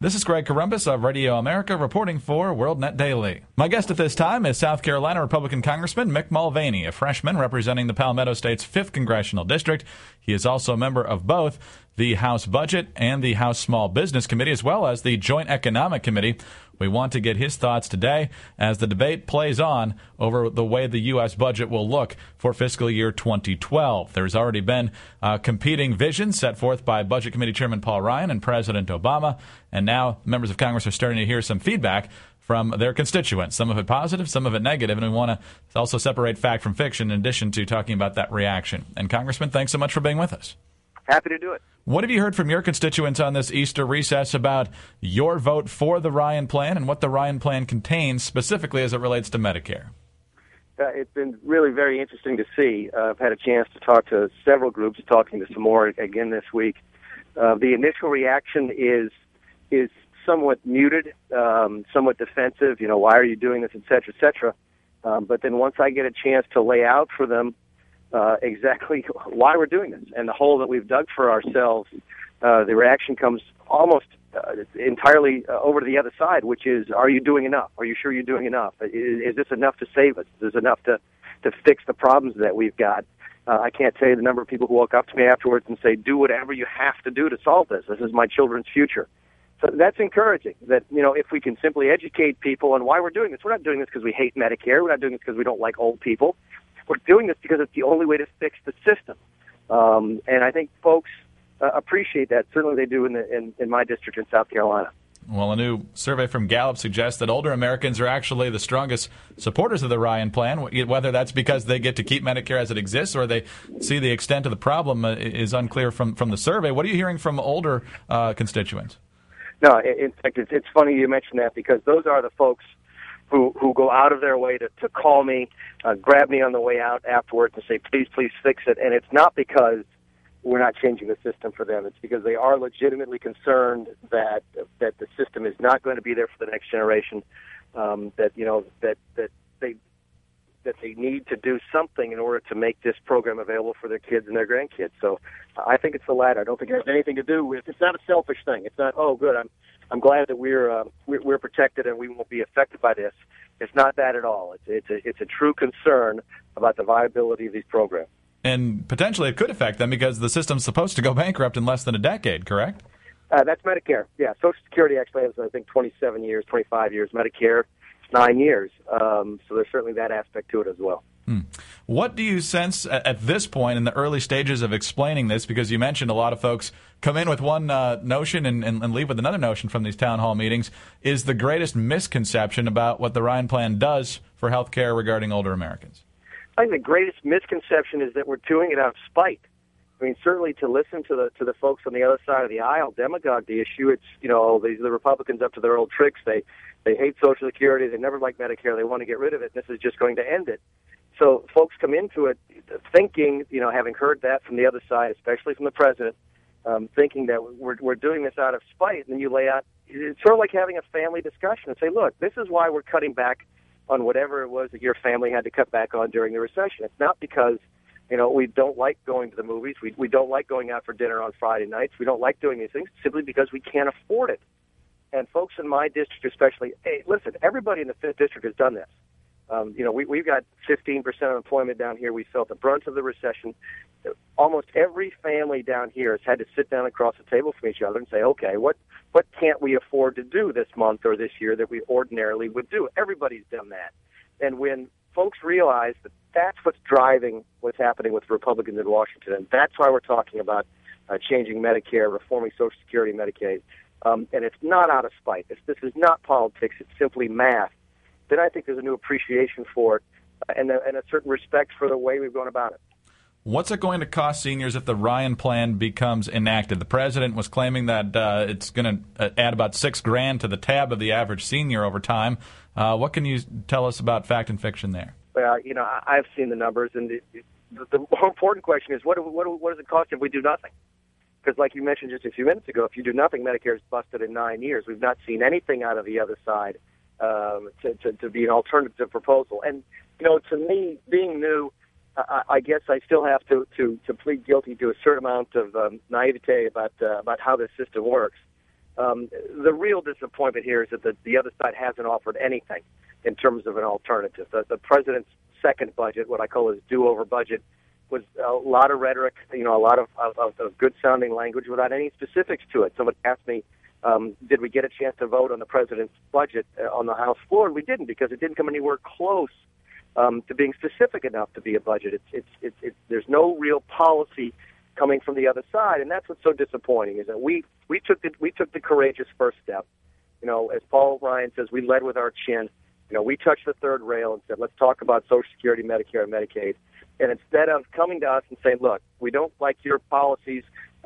This is Greg Corombos of Radio America reporting for WorldNet Daily. My guest at this time is South Carolina Republican Congressman Mick Mulvaney, a freshman representing the Palmetto State's 5th Congressional District. He is also a member of both the House Budget and the House Small Business Committee, as well as the Joint Economic Committee. We want to get his thoughts today as the debate plays on over the way the U.S. budget will look for fiscal year 2012. There's already been competing visions set forth by Budget Committee Chairman Paul Ryan and President Obama, and now members of Congress are starting to hear some feedback from their constituents, some of it positive, some of it negative, and we want to also separate fact from fiction in addition to talking about that reaction. And Congressman, thanks so much for being with us. Happy to do it. What have you heard from your constituents on this Easter recess about your vote for the Ryan Plan and what the Ryan Plan contains specifically as it relates to Medicare? It's been really very interesting to see. I've had a chance to talk to several groups, talking to some more again this week. The initial reaction is somewhat muted, somewhat defensive. You know, why are you doing this, et cetera, et cetera. But then once I get a chance to lay out for them exactly why we're doing this and the hole that we've dug for ourselves, the reaction comes almost entirely over to the other side, which is, are you doing enough? Are you sure you're doing enough? Is this enough to save us? Is this enough to fix the problems that we've got? I can't tell you the number of people who walk up to me afterwards and say, do whatever you have to do to solve this. This is my children's future. So that's encouraging that, you know, if we can simply educate people on why we're doing this. We're not doing this because we hate Medicare. We're not doing this because we don't like old people. We're doing this because it's the only way to fix the system. And I think folks appreciate that. Certainly they do in my district in South Carolina. Well, a new survey from Gallup suggests that older Americans are actually the strongest supporters of the Ryan Plan, whether that's because they get to keep Medicare as it exists or they see the extent of the problem is unclear from the survey. What are you hearing from older constituents? No, in fact, it's funny you mention that because those are the folks who go out of their way to call me, grab me on the way out afterwards and say, please fix it. And it's not because we're not changing the system for them. It's because they are legitimately concerned that the system is not going to be there for the next generation, that they need to do something in order to make this program available for their kids and their grandkids. So I think it's the latter. I don't think it has anything to do with, it's not a selfish thing. It's not, oh, good, I'm glad that we're protected and we won't be affected by this. It's not that at all. It's a true concern about the viability of these programs. And potentially it could affect them because the system's supposed to go bankrupt in less than a decade, correct? That's Medicare. Yeah, Social Security actually has, I think, 27 years, 25 years. Medicare, 9 years. So there's certainly that aspect to it as well. What do you sense at this point in the early stages of explaining this? Because you mentioned a lot of folks come in with one notion and leave with another notion from these town hall meetings. Is the greatest misconception about what the Ryan Plan does for health care regarding older Americans? I think the greatest misconception is that we're doing it out of spite. I mean, certainly to listen to the folks on the other side of the aisle demagogue the issue. It's, you know, these are the Republicans up to their old tricks. They hate Social Security. They never liked Medicare. They want to get rid of it. This is just going to end it. So folks come into it thinking, you know, having heard that from the other side, especially from the president, thinking that we're doing this out of spite. And then you lay out, it's sort of like having a family discussion and say, look, this is why we're cutting back on whatever it was that your family had to cut back on during the recession. It's not because, you know, we don't like going to the movies. We don't like going out for dinner on Friday nights. We don't like doing these things simply because we can't afford it. And folks in my district especially, hey, listen, everybody in the 5th District has done this. You know, we've got 15% unemployment down here. We felt the brunt of the recession. Almost every family down here has had to sit down across the table from each other and say, okay, what can't we afford to do this month or this year that we ordinarily would do? Everybody's done that. And when folks realize that that's what's driving what's happening with Republicans in Washington, and that's why we're talking about changing Medicare, reforming Social Security, Medicaid, and it's not out of spite. This is not politics. It's simply math. Then I think there's a new appreciation for it and a certain respect for the way we've gone about it. What's it going to cost seniors if the Ryan Plan becomes enacted? The president was claiming that it's going to add about $6,000 to the tab of the average senior over time. What can you tell us about fact and fiction there? Well, you know, I've seen the numbers, and the more important question is what does it cost if we do nothing? Because like you mentioned just a few minutes ago, if you do nothing, Medicare is busted in 9 years. We've not seen anything out of the other side to be an alternative proposal. And, you know, to me, being new, I guess I still have to plead guilty to a certain amount of naivete about how this system works. The real disappointment here is that the other side hasn't offered anything in terms of an alternative. The president's second budget, what I call his do-over budget, was a lot of rhetoric, a lot of good-sounding language without any specifics to it. Somebody asked me, did we get a chance to vote on the president's budget on the House floor? And we didn't, because it didn't come anywhere close to being specific enough to be a budget. There's no real policy coming from the other side, and that's what's so disappointing, is that we took the courageous first step. As Paul Ryan says, we led with our chin. We touched the third rail and said, let's talk about Social Security, Medicare, and Medicaid. And instead of coming to us and saying, look, we don't like your policies,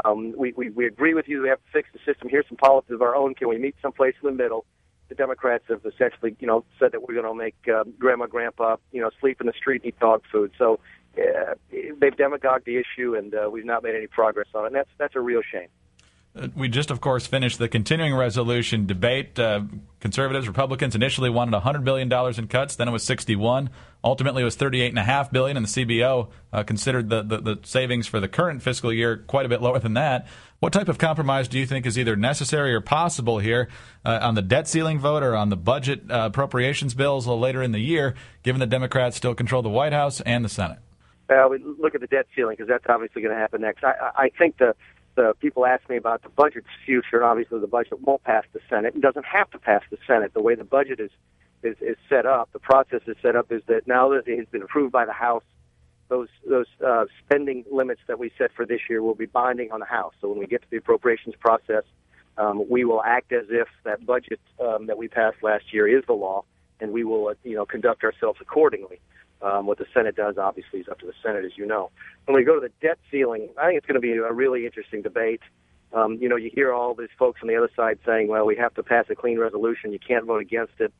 we agree with you, we have to fix the system, here's some policies of our own, can we meet someplace in the middle? The Democrats have essentially, said that we're going to make grandma, grandpa, sleep in the street and eat dog food. So they've demagogued the issue, and we've not made any progress on it. And that's a real shame. We just, of course, finished the continuing resolution debate. Conservatives, Republicans initially wanted $100 billion in cuts. Then it was $61. Ultimately, it was $38.5 billion, and the CBO considered the savings for the current fiscal year quite a bit lower than that. What type of compromise do you think is either necessary or possible here on the debt ceiling vote or on the budget appropriations bills later in the year, given that Democrats still control the White House and the Senate? We look at the debt ceiling, because that's obviously going to happen next. I think the people ask me about the budget's future, and obviously the budget won't pass the Senate. It doesn't have to pass the Senate. The way the budget is set up, the process is set up, is that now that it has been approved by the House, those spending limits that we set for this year will be binding on the House. So when we get to the appropriations process, we will act as if that budget that we passed last year is the law, and we will conduct ourselves accordingly. What the Senate does, obviously, is up to the Senate, as you know. When we go to the debt ceiling, I think it's going to be a really interesting debate. You hear all these folks on the other side saying, well, we have to pass a clean resolution. You can't vote against it.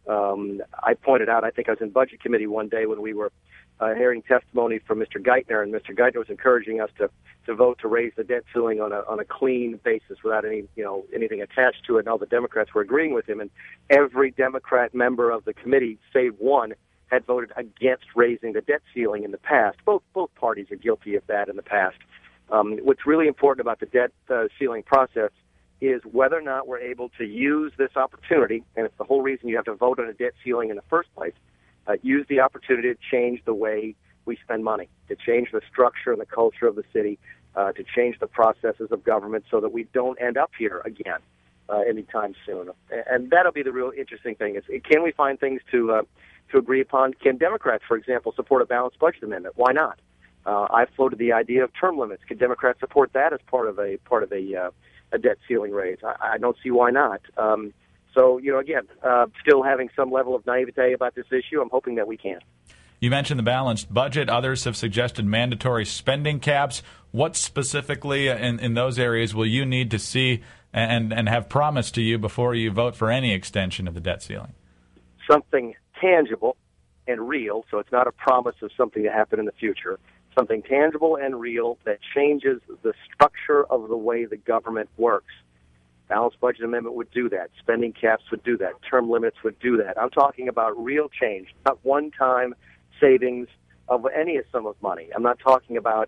I pointed out, I think I was in Budget Committee one day when we were hearing testimony from Mr. Geithner, and Mr. Geithner was encouraging us to vote to raise the debt ceiling on a clean basis without anything attached to it, and all the Democrats were agreeing with him. And every Democrat member of the committee, save one, had voted against raising the debt ceiling in the past. Both parties are guilty of that in the past. What's really important about the debt ceiling process is whether or not we're able to use this opportunity, and it's the whole reason you have to vote on a debt ceiling in the first place, use the opportunity to change the way we spend money, to change the structure and the culture of the city, to change the processes of government so that we don't end up here again anytime soon. And that'll be the real interesting thing, is can we find things to agree upon? Can Democrats, for example, support a balanced budget amendment? Why not? I floated the idea of term limits. Could Democrats support that as part of a debt ceiling raise? I don't see why not. So again, still having some level of naivete about this issue. I'm hoping that we can. You mentioned the balanced budget. Others have suggested mandatory spending caps. What specifically in those areas will you need to see and have promised to you before you vote for any extension of the debt ceiling? Something tangible and real, so it's not a promise of something to happen in the future. Something tangible and real that changes the structure of the way the government works. Balanced budget amendment would do that. Spending caps would do that. Term limits would do that. I'm talking about real change, not one-time savings of any sum of money. I'm not talking about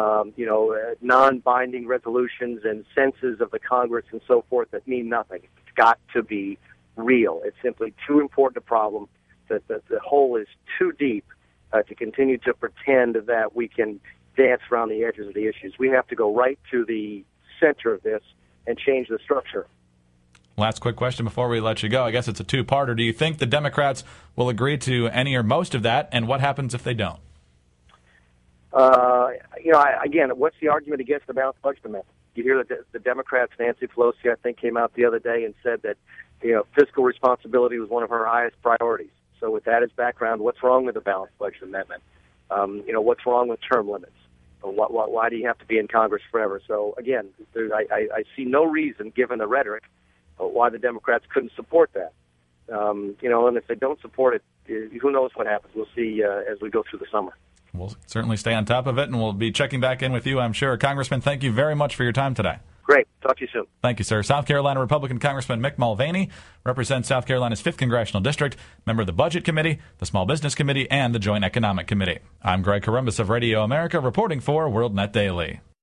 non-binding resolutions and senses of the Congress and so forth that mean nothing. It's got to be real. It's simply too important a problem. That the hole is too deep to continue to pretend that we can dance around the edges of the issues. We have to go right to the center of this and change the structure. Last quick question before we let you go. I guess it's a two-parter. Do you think the Democrats will agree to any or most of that, and what happens if they don't? Again, what's the argument against the balanced budget amendment? You hear that the Democrats, Nancy Pelosi, I think, came out the other day and said that fiscal responsibility was one of her highest priorities. So with that as background, what's wrong with the balanced budget amendment? What's wrong with term limits? Why do you have to be in Congress forever? So again, I see no reason, given the rhetoric, why the Democrats couldn't support that. And if they don't support it, who knows what happens? We'll see as we go through the summer. We'll certainly stay on top of it, and we'll be checking back in with you, I'm sure. Congressman, thank you very much for your time today. Great. Talk to you soon. Thank you, sir. South Carolina Republican Congressman Mick Mulvaney represents South Carolina's 5th Congressional District, member of the Budget Committee, the Small Business Committee, and the Joint Economic Committee. I'm Greg Corombos of Radio America, reporting for WorldNet Daily.